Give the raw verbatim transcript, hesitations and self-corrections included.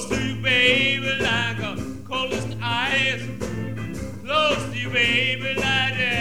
Close to you, baby, like a coldest ice. Close to you, baby, like that.